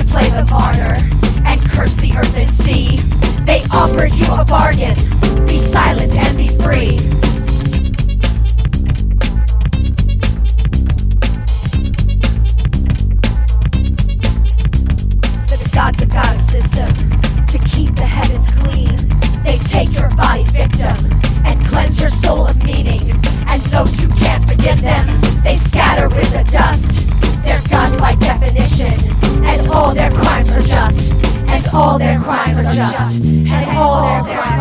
play the martyr and curse the earth and sea. They offered you a bargain, be silent and be free. The gods have got a system to keep the heavens clean. They take your body victim and cleanse your soul of meaning. And those who can't forgive them, they scatter with the dust. They're gods by definition, and all their crimes are just. And all their crimes are just. And all their crimes